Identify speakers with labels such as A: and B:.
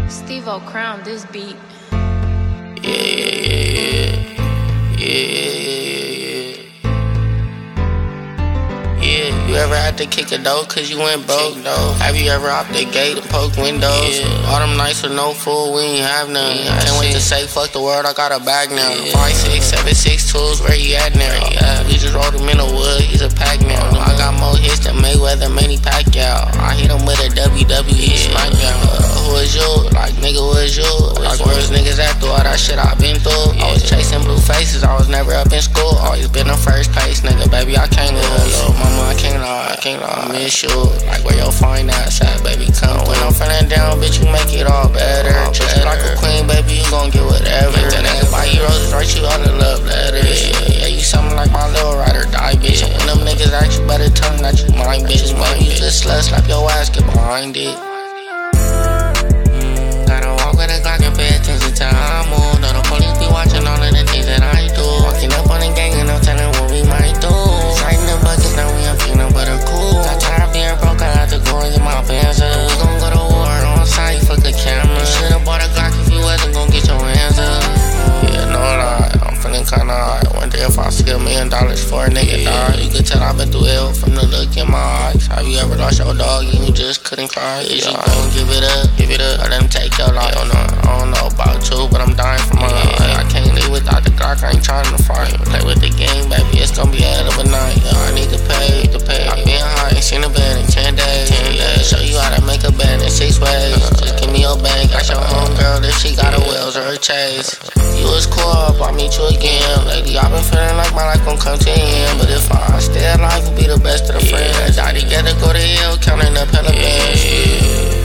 A: Steve-O crowned this beat.
B: Yeah, you ever had to kick a door cause you went broke? Have you ever hopped the gate and poked windows? All them nights with no food, we ain't have none. I can't wait to say fuck the world, I got a bag now. 5, 6, 7, 6 tools, where he at now? We just rolled him in the wood, he's a pack now. I got more hits than Mayweather, Manny Pacquiao. I hit him with a WWE smackdown. Who is you? Like, nigga, who is you? Like, where's niggas at through all that shit I been through? I was chasing blue faces, I was never up in school. Always been in first place, nigga, baby, I can't lose. Mama, I can't lie, I miss you. Like, where your fine ass at, baby, come when I'm feeling down, bitch, you make it all better. Treat you like a queen, baby, you gon' get whatever. That nigga buy you roses, write you all the love letters. Yeah, you something like my little ride or die, bitch. When them niggas ask you, better tell them that you mine, bitch. When you just slut, slap your ass, get behind it. Gotta walk with a Glock and pay attention to how I move. Know the police be watching all of the things that I do. Walking up on the gang and I'm telling what we might do. Sighting the buckets, now we ain't feeling but a cool. Got tired of being broke, I had to go and get my bands up. We gon' go to war on site, fuck a camera. You should've bought a Glock if you wasn't gon' get your hands up. Yeah, no lie, I'm feeling kinda high. Wonder if I see $1 million for a nigga die. You could tell I've been through hell from the look in my eyes. Have you ever lost your dog and you just couldn't cry? Is you gon' give it up? Or let him take your life? I don't know about you, but I'm dying for my life. I can't live without the Glock, I ain't trying to fight. Play with the game, baby, it's gon' be a hell of a night. I need to pay. I've been high, ain't seen a bed in 10 days. Show you how to make a bed in 6 ways. Just give me your bank, got your homegirl if she got a wheels or a chase. You was cool, I'll meet you again. Lately, I've been feeling like my life gon' come to an end. But if I stay alive, you'll be the best of the friends. Die together, go to hell, counting up hella bands.